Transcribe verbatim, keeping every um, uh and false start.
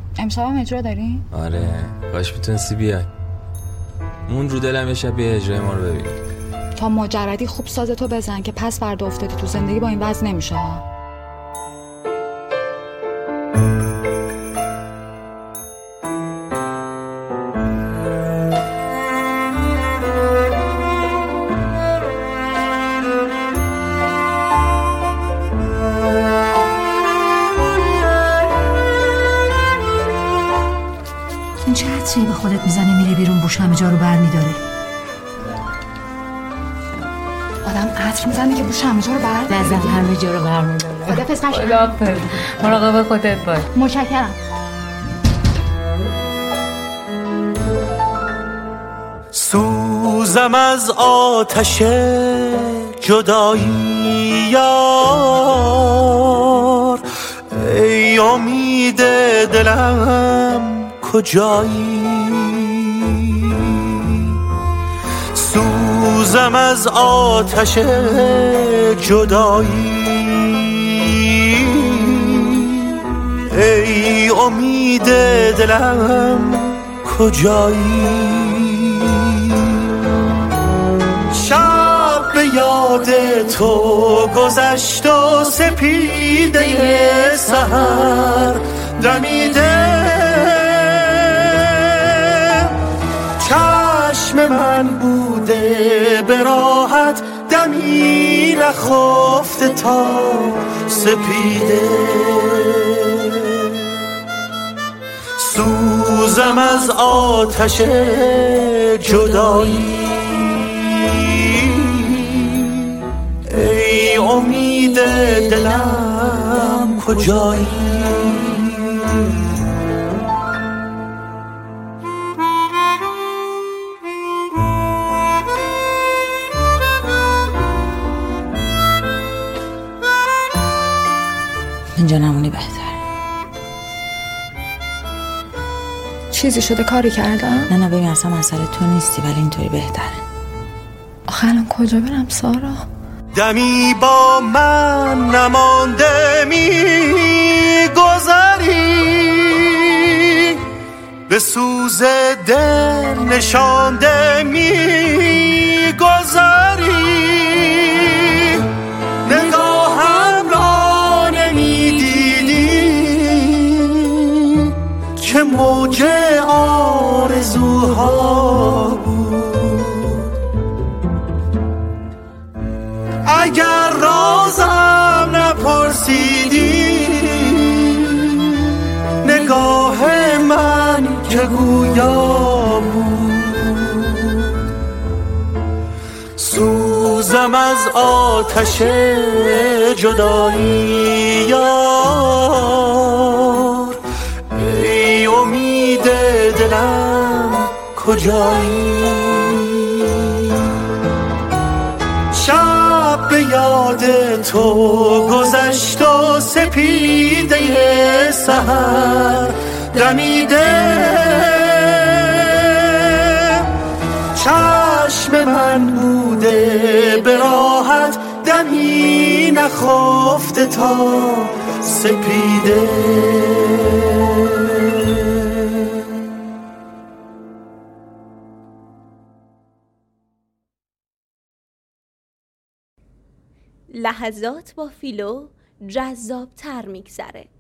امشب هم اجرا داریم؟ آره کاش میتونستی بیای. اون رو دلم یه شب یه اجرای ما رو ببین. تا مجردی خوب سازتو بزن که پس فردا افتادی تو زندگی با این وضع نمیشه ها. این چه حدسی به خودت میزنه میری بیرون بوش همه جا رو بر میداره؟ آدم عطر میزنه که بوش همه جا رو بر نزن همه جا رو بر میداره. خدا پس قشنگ. خدا مراقب خودت باش. متشکرم. سوزم از آتش جدایی یار، ای امید دلم کجایی؟ سوزم از آتش جدایی، ای امید دلم کجایی؟ شب به یاد تو گذشت و سپیده سحر دمیده، چشم من بوده به راحت دمی نخفته تا سپیده. سوزم از آتش جدایی، ای امید دلم کجایی؟ اینجا نمونی بهتر. چیزی شده کاری کردم؟ نه نه ببین اصلا مسئله تو نیستی ولی اینطوری بهتره. آخه الان کجا برم سارا؟ دمی با من نمانده می گذری، به سوز دل نشانده می گذری، نگاهم را نمی دیدی که موج آرزوها بود. اگر رازم نپرسیدی، نگاه من که گویا بود. سوزم از آتش جدایی یار، ای امید دلم کجایی؟ شب به یاد تو گذشت و سپیده سحر دمیده، چشم من بوده به راحت دمی نخفته تا سپیده. لحظات با فیلو جذاب تر میگذره.